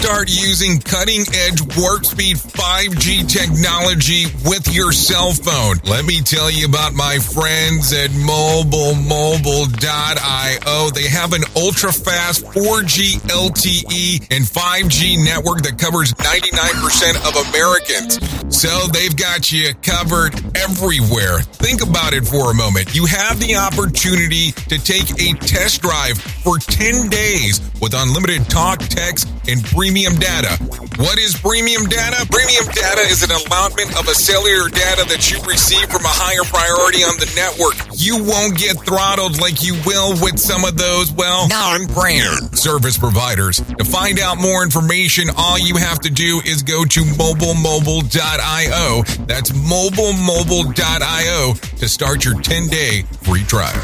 start using cutting-edge warp speed 5G technology with your cell phone. Let me tell you about my friends at MobileMobile.io. They have an ultra-fast 4G LTE and 5G network that covers 99% of Americans. So they've got you covered everywhere. Think about it for a moment. You have the opportunity to take a test drive for 10 days with unlimited talk, text, and premium data. What is premium data? Premium data is an allotment of a cellular data that you receive from a higher priority on the network. You won't get throttled like you will with some of those, non-brand service providers. To find out more information, all you have to do is go to MobileMobile.io. That's MobileMobile.io to start your 10-day free trial.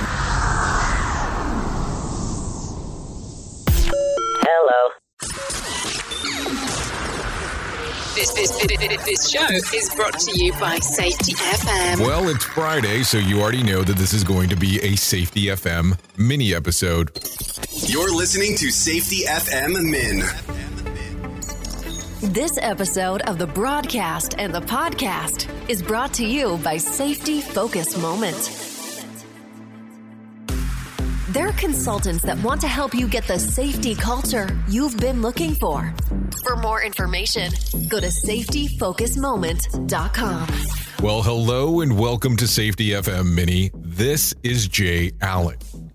This show is brought to you by Safety FM. Well, it's Friday, so you already know that this is going to be a Safety FM mini episode. You're listening to Safety FM Min. This episode of the broadcast and the podcast is brought to you by Safety Focus Moment. They're consultants that want to help you get the safety culture you've been looking for. For more information, go to safetyfocusmoment.com. Well, hello and welcome to Safety FM Mini. This is Jay Allen.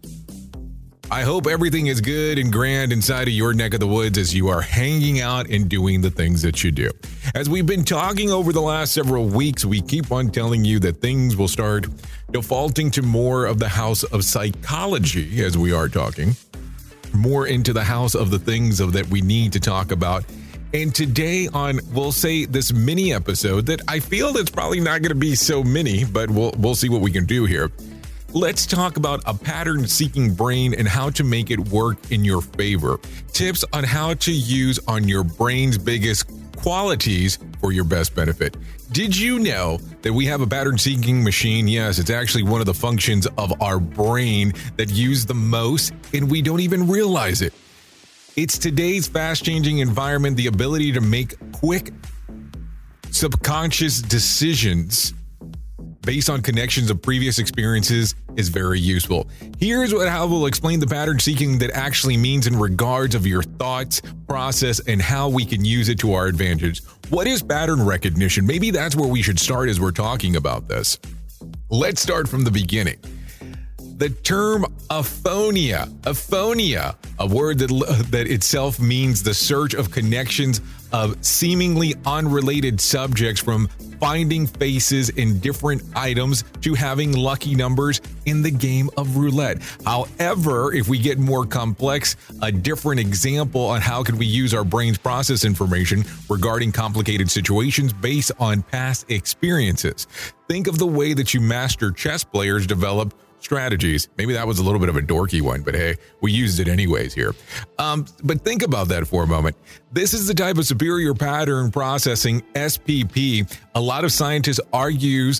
I hope everything is good and grand inside of your neck of the woods as you are hanging out and doing the things that you do. As we've been talking over the last several weeks, we keep on telling you that things will start defaulting to more of the house of psychology as we are talking, more into the house of the things that we need to talk about. And today on, we'll say this mini episode that I feel it's probably not going to be so mini, but we'll see what we can do here. Let's talk about a pattern-seeking brain and how to make it work in your favor. Tips on how to use on your brain's biggest qualities for your best benefit. Did you know that we have a pattern-seeking machine? Yes, it's actually one of the functions of our brain that use the most, and we don't even realize it. It's today's fast-changing environment, the ability to make quick subconscious decisions based on connections of previous experiences is very useful. Here's how we'll explain the pattern seeking that actually means in regards of your thoughts, process, and how we can use it to our advantage. What is pattern recognition? Maybe that's where we should start as we're talking about this. Let's start from the beginning. The term aphonia, a word that itself means the search of connections of seemingly unrelated subjects, from finding faces in different items to having lucky numbers in the game of roulette. However, if we get more complex, a different example on how can we use our brain's process information regarding complicated situations based on past experiences. Think of the way that you master chess players develop strategies. Maybe that was a little bit of a dorky one, but hey, we used it anyways here. But think about that for a moment. This is the type of superior pattern processing, SPP, a lot of scientists argues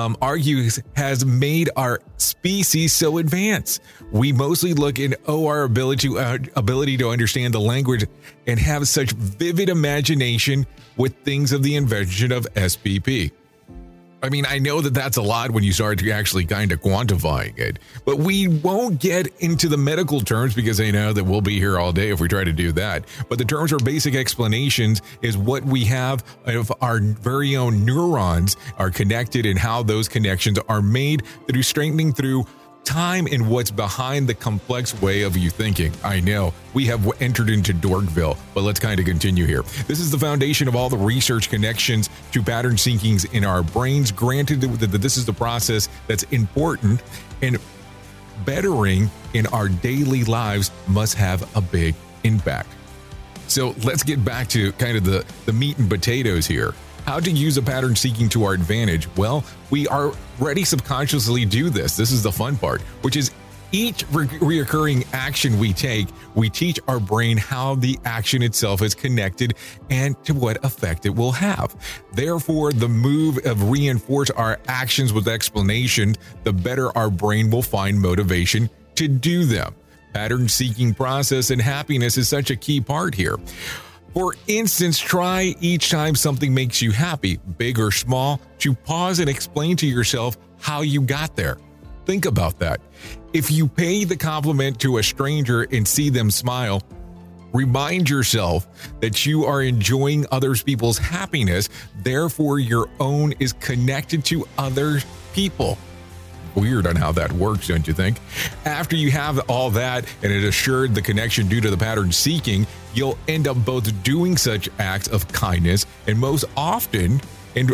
has made our species so advanced. We mostly look at our ability to understand the language and have such vivid imagination with things of the invention of SPP. I mean, I know that that's a lot when you start to actually kind of quantifying it, but we won't get into the medical terms because I know that we'll be here all day if we try to do that. But the terms are basic explanations is what we have of our very own neurons are connected and how those connections are made through strengthening through time and what's behind the complex way of you thinking. I know we have entered into Dorkville, but let's kind of continue here. This is the foundation of all the research connections to pattern seekings in our brains. Granted that this is the process that's important and bettering in our daily lives must have a big impact. So let's get back to kind of the meat and potatoes here. How to use a pattern seeking to our advantage? Well, we already subconsciously do this. This is the fun part, which is each reoccurring action we take, we teach our brain how the action itself is connected and to what effect it will have. Therefore, the move of reinforce our actions with explanation, the better our brain will find motivation to do them. Pattern seeking process and happiness is such a key part here. For instance, try each time something makes you happy, big or small, to pause and explain to yourself how you got there. Think about that. If you pay the compliment to a stranger and see them smile, remind yourself that you are enjoying other people's happiness, therefore your own is connected to other people. Weird on how that works, don't you think? After you have all that and it assured the connection due to the pattern seeking, you'll end up both doing such acts of kindness and more often, and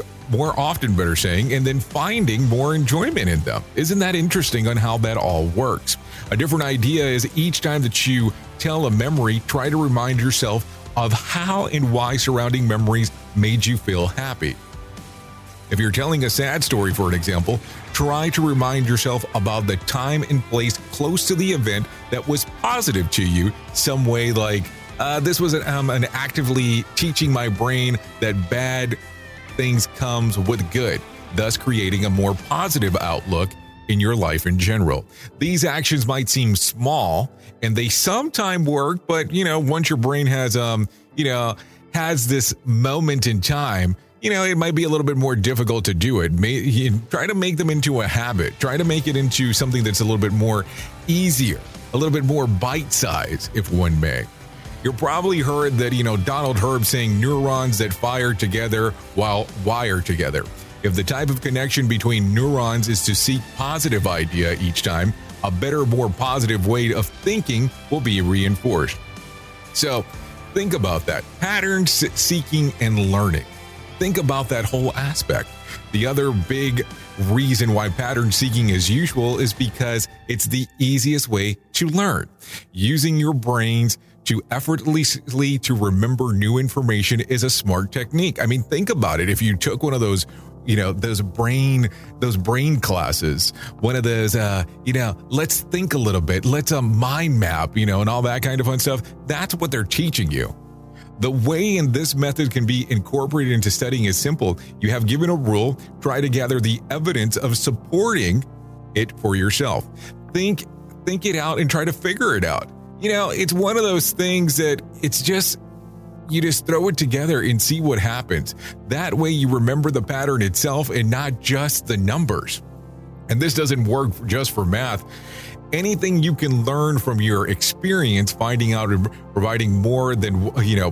then finding more enjoyment in them. Isn't that interesting on how that all works? A different idea is each time that you tell a memory, try to remind yourself of how and why surrounding memories made you feel happy. If you're telling a sad story, for an example, try to remind yourself about the time and place close to the event that was positive to you, some way like, this was an actively teaching my brain that bad things comes with good, thus creating a more positive outlook in your life in general. These actions might seem small and they sometimes work, but once your brain has this moment in time, it might be a little bit more difficult to do it. Try to make them into a habit. Try to make it into something that's a little bit more easier, a little bit more bite-sized, if one may. You've probably heard that, Donald Herb saying neurons that fire together while wire together. If the type of connection between neurons is to seek positive idea each time, a better, more positive way of thinking will be reinforced. So think about that. Pattern seeking and learning. Think about that whole aspect. The other big reason why pattern seeking is useful is because it's the easiest way to learn. Using your brains to effortlessly to remember new information is a smart technique. I mean, think about it. If you took one of those, those brain classes, one of those, let's think a little bit, let's mind map, and all that kind of fun stuff. That's what they're teaching you. The way in this method can be incorporated into studying is simple. You have given a rule, try to gather the evidence of supporting it for yourself. Think it out and try to figure it out. It's one of those things that you just throw it together and see what happens. That way you remember the pattern itself and not just the numbers. And this doesn't work just for math. Anything you can learn from your experience, finding out and providing more than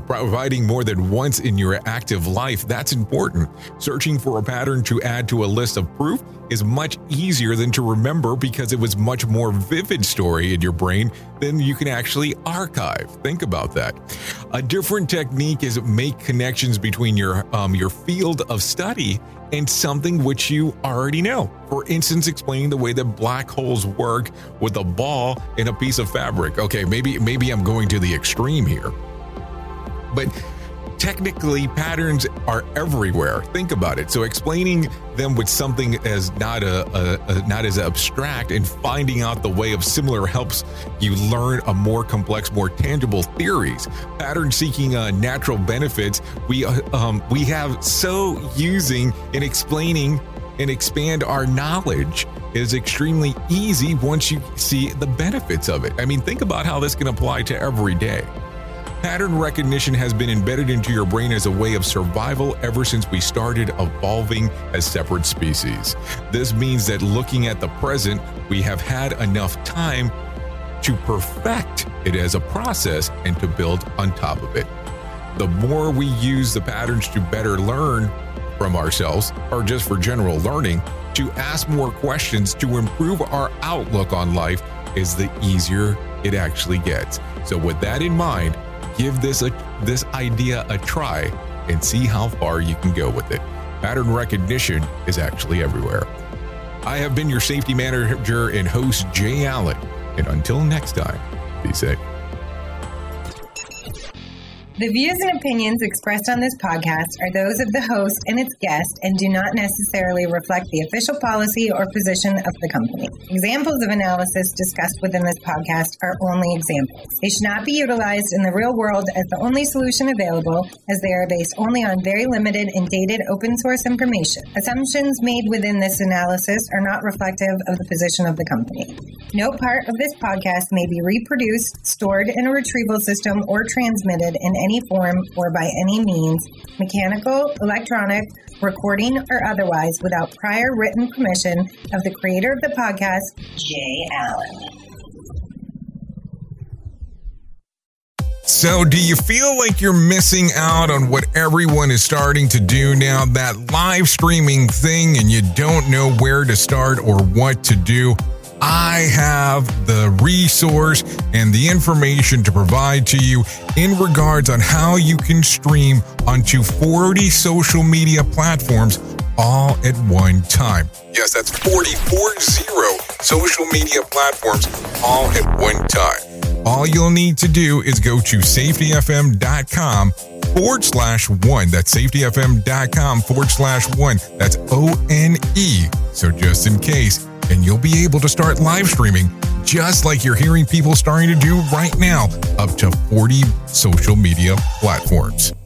once in your active life, that's important. Searching for a pattern to add to a list of proof is much easier than to remember because it was much more vivid story in your brain than you can actually archive. Think about that. A different technique is make connections between your field of study and something which you already know. For instance, explaining the way that black holes work with a ball and a piece of fabric. Okay, maybe I'm going to the extreme here. But technically, patterns are everywhere. Think about it. So explaining them with something as not as abstract and finding out the way of similar helps you learn a more complex, more tangible theories. Pattern seeking natural benefits we have so using and explaining and expand our knowledge is extremely easy once you see the benefits of it. I mean, think about how this can apply to every day. Pattern recognition has been embedded into your brain as a way of survival ever since we started evolving as separate species. This means that looking at the present, we have had enough time to perfect it as a process and to build on top of it. The more we use the patterns to better learn from ourselves, or just for general learning, to ask more questions to improve our outlook on life, is the easier it actually gets. So with that in mind, give this idea a try and see how far you can go with it. Pattern recognition is actually everywhere. I have been your safety manager and host, Jay Allen. And until next time, be safe. The views and opinions expressed on this podcast are those of the host and its guest and do not necessarily reflect the official policy or position of the company. Examples of analysis discussed within this podcast are only examples. They should not be utilized in the real world as the only solution available, as they are based only on very limited and dated open source information. Assumptions made within this analysis are not reflective of the position of the company. No part of this podcast may be reproduced, stored in a retrieval system, or transmitted in any form or by any means, mechanical, electronic, recording, or otherwise, without prior written permission of the creator of the podcast, Jay Allen. So, do you feel like you're missing out on what everyone is starting to do now, that live streaming thing, and you don't know where to start or what to do? I have the resource and the information to provide to you in regards on how you can stream onto 40 social media platforms all at one time. Yes, that's 40 social media platforms all at one time. All you'll need to do is go to safetyfm.com/1. That's safetyfm.com/1. That's ONE. So just in case, and you'll be able to start live streaming just like you're hearing people starting to do right now, up to 40 social media platforms.